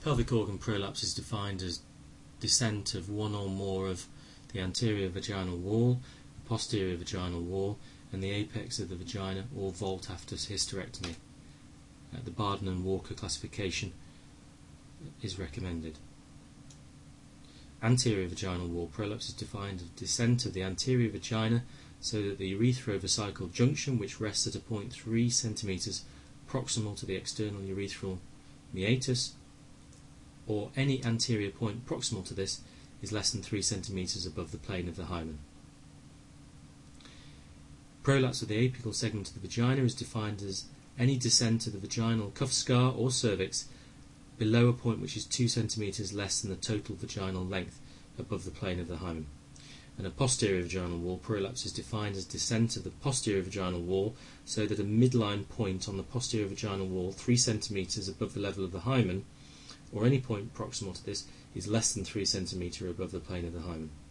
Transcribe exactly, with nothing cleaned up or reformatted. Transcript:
Pelvic organ prolapse is defined as descent of one or more of the anterior vaginal wall, the posterior vaginal wall, and the apex of the vagina, or vault after hysterectomy. Uh, the Barden and Walker classification is recommended. Anterior vaginal wall prolapse is defined as descent of the anterior vagina so that the urethrovesical junction, which rests at a point three centimetres proximal to the external urethral meatus, or any anterior point proximal to this, is less than three centimetres above the plane of the hymen. Prolapse of the apical segment of the vagina is defined as any descent of the vaginal cuff scar or cervix below a point which is two centimetres less than the total vaginal length above the plane of the hymen. And a posterior vaginal wall prolapse is defined as descent of the posterior vaginal wall so that a midline point on the posterior vaginal wall three centimetres above the level of the hymen, or any point proximal to this, is less than three centimetres above the plane of the hymen.